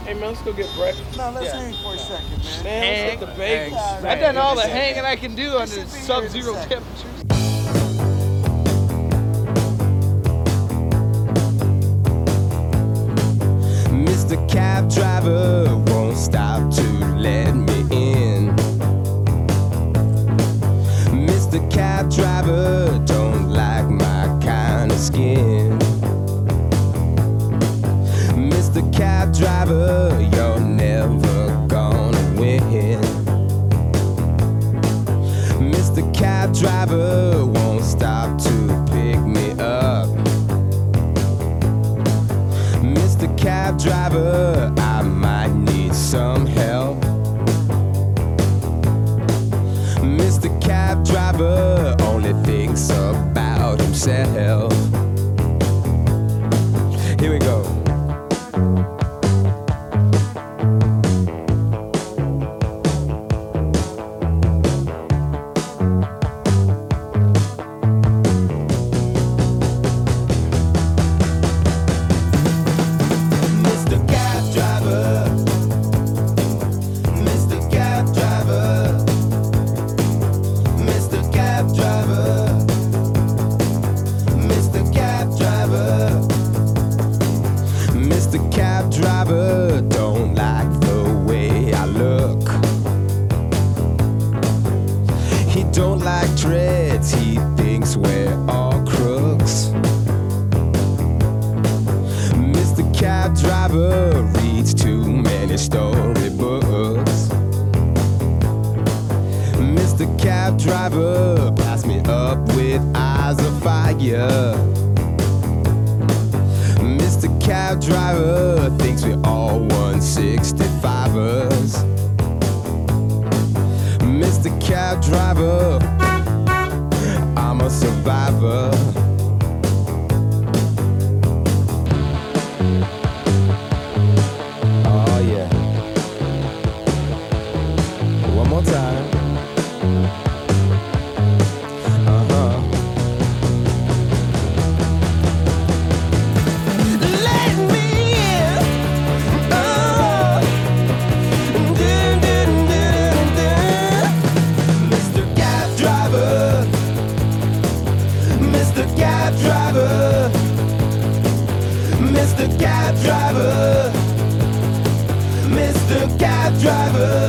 Hey man, let's go get breakfast. No, let's hang for a second, man. Man, let's get the bagels. I've done all the hanging I can do under should be here in a sub-zero second. temperatures. Mr. Cab Driver won't stop to let me in. Mr. Cab Driver don't like my kind of skin. Mr. Cab Driver, you're never gonna win. Mr. Cab Driver won't stop to pick me up. Mr. Cab Driver, I might need some help. Mr. Cab Driver only thinks about himself. Here we go. Mr. Cab Driver, Mr. Cab Driver, Mr. Cab Driver, Mr. Cab Driver, Mr. Cab Driver don't like the way I look. He don't like dreads, he thinks we're all crooks. Mr. Cab Driver reads too many storybooks. Mr. Cab Driver, pass me up with eyes of fire. Mr. Cab Driver thinks we all 165ers. Mr. Cab Driver, I'm a survivor. Oh yeah. One more time. Uh-huh. Let me in. Oh. Dun, dun, dun, dun. Mr. Cab Driver. Mr. Cab Driver. Mr. Cab Driver. Mr. Cab Driver.